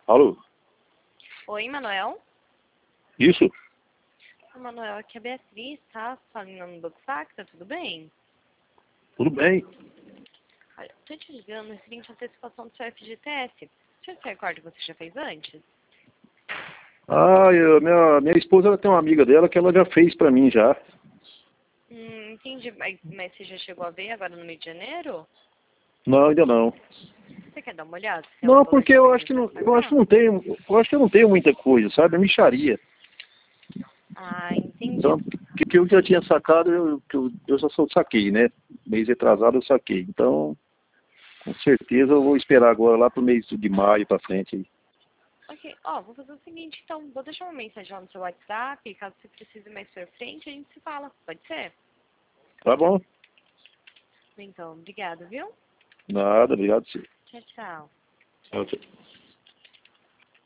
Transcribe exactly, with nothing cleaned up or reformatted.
Alô? Oi, Manuel? Isso? Manuel, aqui é a Beatriz, tá? Falando no Banco Facta, tudo bem? Tudo bem? Olha, tô te ligando referente à antecipação do seu F G T S. Você se recorda que você já fez antes? Ah, eu, minha, minha esposa ela tem uma amiga dela que ela já fez pra mim já. Hum, entendi. Mas, mas você já chegou a ver agora no mês de janeiro? Não, ainda não. Você quer dar uma olhada? Se tem Não, algum valor porque eu acho que não, diferente pra eu acho que pagar? não tenho, eu acho que eu não tenho muita coisa, sabe? É mixaria. Ah, entendi. Então, o que, que eu já tinha sacado, eu, que eu, eu só só saquei, né? Mês retrasado eu saquei. Então, com certeza eu vou esperar agora lá pro mês de maio pra frente aí. Ok, ó, vou fazer o seguinte, então, vou deixar uma mensagem lá no seu WhatsApp, caso você precise mais pra frente, a gente se fala, pode ser? Tá bom? Então, obrigada, viu? Nada, obrigado sim. Tchau, tchau. Tchau, tchau.